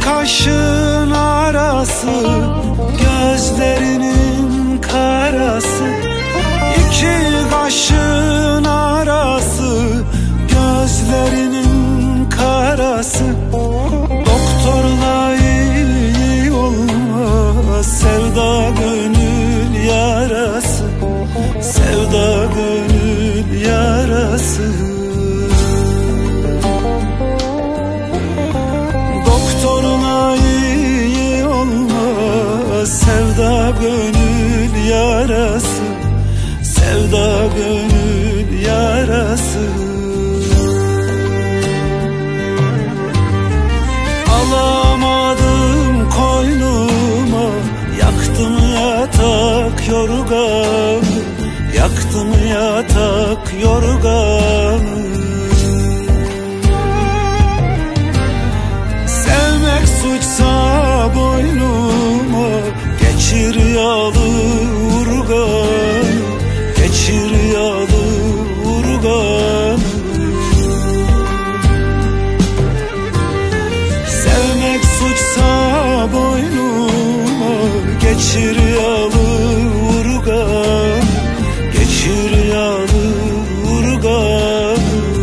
kaşın arası, gözlerinin karası. İki kaşın arası, gözlerinin karası. Doktorla iyi olmaz sevda gönül yarası, sevda gönül yarası. Doktorla iyi olmaz sevda gönül yarası, sevda gönül yarası. Alamadım koynuma, yaktım yatak yorganı, yaktım yatak yorganı. Sevmek suçsa boynuma, geçir yağlı urganı, geçir yağlı urganı. Sevmek suçsa boynuma, geçir yağlı urganı, geçir yağlı urganı.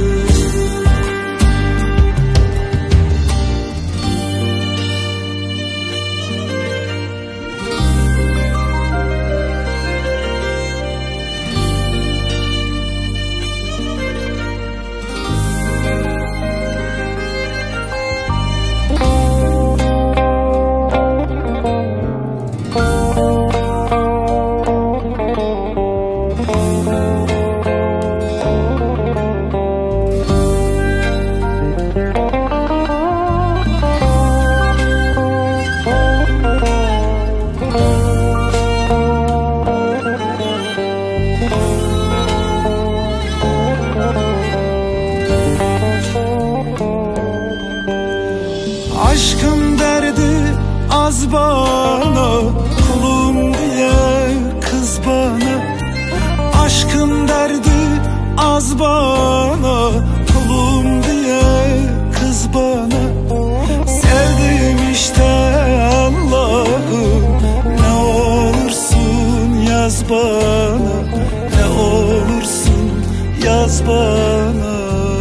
Aşkın derdi az bana, kulum diye kız bana. Aşkın derdi az bana, kulum diye kız bana. Sevdim işte Allah'ım, ne olursun yaz bana, ne olursun yaz bana.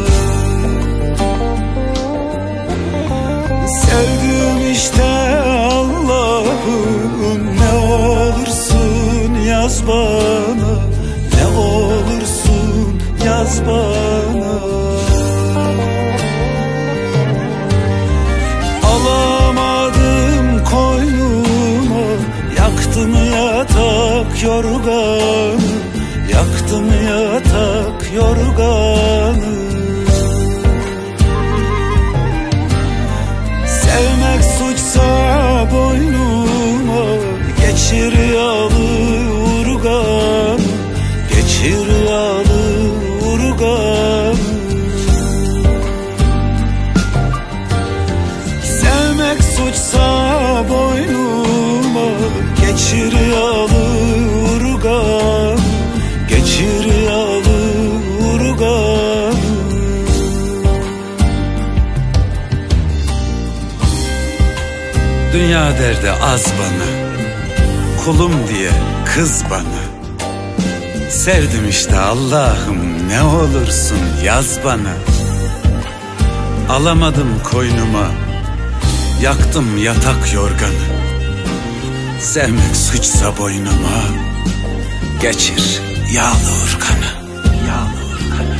Sevdim işte Allah'ım, ne olursun yaz bana, ne olursun yaz bana. Alamadım koynuma, yaktım yatak yorganı, yaktım yatak yorganı. Sevmek suçsa boynuma, geçir yağlı urganı, geçir yağlı urganı. Sevmek suçsa boynuma, geçir yağlı urganı, geçir yağlı urganı. Dünya derdi az bana, kulum diye kız bana. Sevdim işte Allah'ım, ne olursun yaz bana. Alamadım koynuma, yaktım yatak yorganı. Sevmek suçsa boynuma, geçir yağlı urganı, yağlı urganı.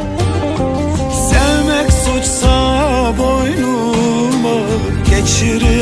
Sevmek suçsa boynuma, geçir